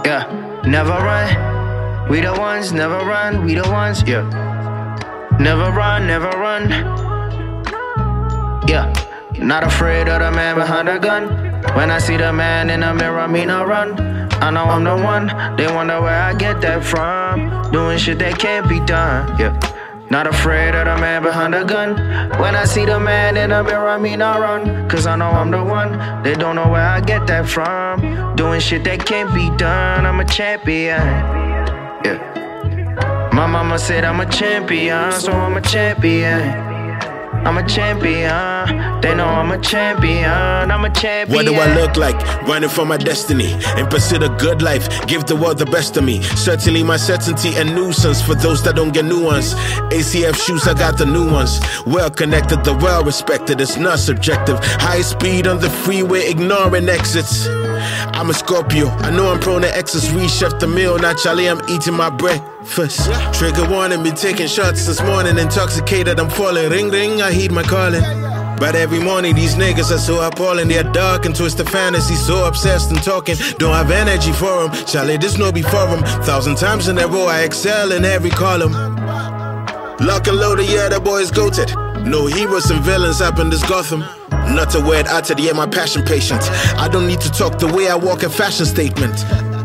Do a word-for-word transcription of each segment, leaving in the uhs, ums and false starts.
Yeah, never run. We the ones, never run. We the ones, yeah. Never run, never run. Yeah, not afraid of the man behind the gun. When I see the man in the mirror, I mean I run. I know I'm the one. They wonder where I get that from. Doing shit that can't be done, yeah. Not afraid of the man behind the gun. When I see the man in the mirror, I mean I run. Cause I know I'm the one. They don't know where I get that from. Doing shit that can't be done. I'm a champion, yeah. My mama said I'm a champion, so I'm a champion. I'm a champion. They know I'm a champion. I'm a champion. What do I look like? Running for my destiny. In pursuit of good life. Give the world the best of me. Certainly my certainty and nuisance for those that don't get new ones. A C F shoes, I got the new ones. Well connected, the well respected. It's not subjective. High speed on the freeway, ignoring exits. I'm a Scorpio. I know I'm prone to excess. Rechef the meal. Naturally, I'm eating my breakfast. Trigger warning, been taking shots this morning. Intoxicated, I'm falling. Ring, ring, I heed my calling. But every morning these niggas are so appalling. They're dark and twisted fantasy, so obsessed and talking. Don't have energy for them. Charlie, this no be for them. Thousand times in a row, I excel in every column. Lock and loaded, yeah, the boy's goated. No heroes and villains up in this Gotham. Not a word uttered, yeah, my passion patient. I don't need to talk the way I walk a fashion statement.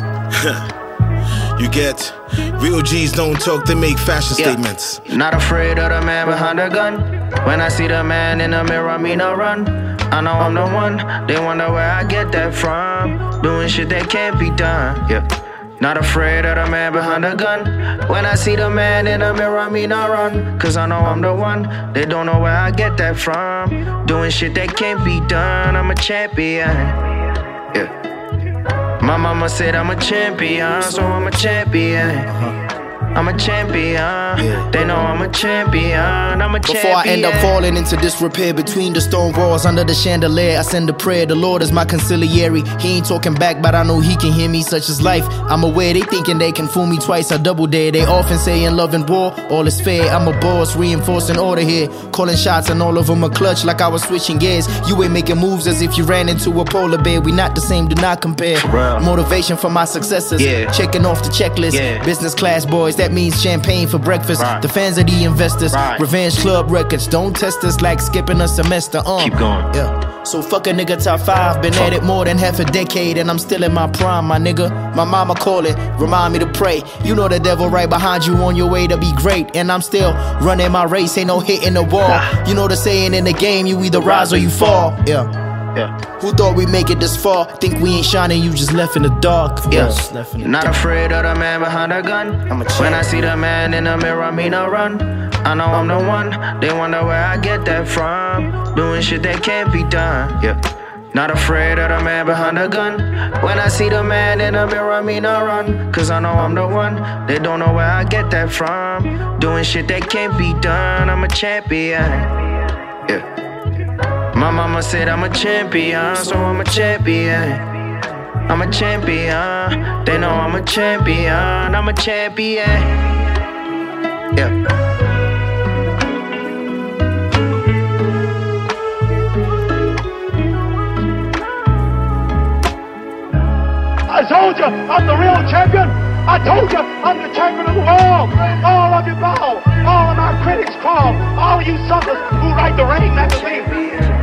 You get, real G's don't talk, they make fashion yeah. statements. Not afraid of the man behind the gun. When I see the man in the mirror, I mean I run. I know I'm the one. They wonder where I get that from. Doing shit that can't be done, yeah. Not afraid of the man behind the gun. When I see the man in the mirror, I mean I run. Cause I know I'm the one. They don't know where I get that from. Doing shit that can't be done. I'm a champion, yeah. My mama said I'm a champion, so I'm a champion. I'm a champion, yeah. They know I'm a champion, I'm a champion. Before I end up falling into disrepair between the stone walls under the chandelier, I send a prayer, the Lord is my conciliary. He ain't talking back, but I know he can hear me, such is life. I'm aware they thinking they can fool me twice, I double dare. They often say in love and war, all is fair. I'm a boss, reinforcing order here. Calling shots and all of them a clutch like I was switching gears. You ain't making moves as if you ran into a polar bear. We not the same, do not compare. Bro. Motivation for my successors, yeah. Checking off the checklist, yeah. Business class boys, that means champagne for breakfast. Right. The fans are the investors. Right. Revenge Club records. Don't test us like skipping a semester. Um, Keep going. Yeah. So fuck a nigga top five. Been fuck. At it more than half a decade and I'm still in my prime, my nigga. My mama call it. Remind me to pray. You know the devil right behind you on your way to be great. And I'm still running my race. Ain't no hitting the wall. Nah. You know the saying in the game. You either rise or you fall. Yeah. Yeah. Who thought we'd make it this far? Think we ain't shining, you just left in the dark. Yes, yeah. Not afraid of the man behind the gun. I'm a when I see the man in the mirror, I mean I run. I know I'm the one. They wonder where I get that from. Doing shit that can't be done, yeah. Not afraid of the man behind the gun. When I see the man in the mirror, I mean I run. Cause I know I'm the one. They don't know where I get that from. Doing shit that can't be done. I'm a champion, yeah. My mama said I'm a champion, so I'm a champion. I'm a champion. They know I'm a champion. I'm a champion, yeah. I told you I'm the real champion. I told you I'm the champion of the world. All of you bow. All of my critics crawl. All of you suckers who write the Rain magazine.